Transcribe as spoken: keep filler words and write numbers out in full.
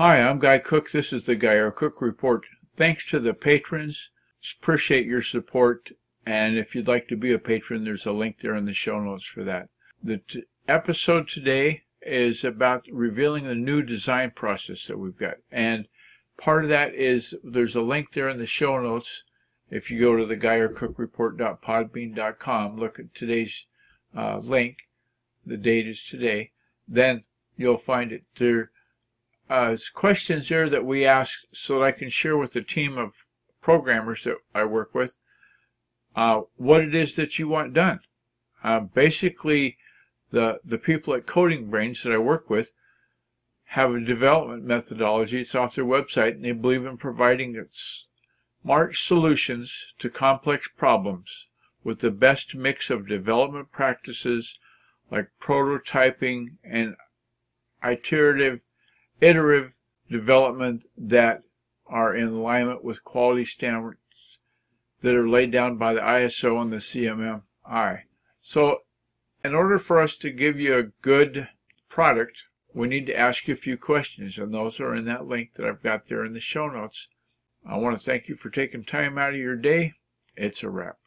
Hi, I'm Guy Cook. This is the Guy R. Cook Report. Thanks to the patrons. Appreciate your support. And if you'd like to be a patron, there's a link there in the show notes for that. The t episode today is about revealing the new design process that we've got. And part of that is there's a link there in the show notes. If you go to the guy r cook report dot podbean dot com, look at today's uh, link. The date is today. Then you'll find it there. Uh, questions there that we ask so that I can share with the team of programmers that I work with uh, what it is that you want done. Uh, basically, the the people at Coding Brains that I work with have a development methodology. It's off their website, and they believe in providing smart solutions to complex problems with the best mix of development practices like prototyping and iterative iterative development that are in alignment with quality standards that are laid down by the I S O and the C M M I. So in order for us to give you a good product, we need to ask you a few questions, and those are in that link that I've got there in the show notes. I want to thank you for taking time out of your day. It's a wrap.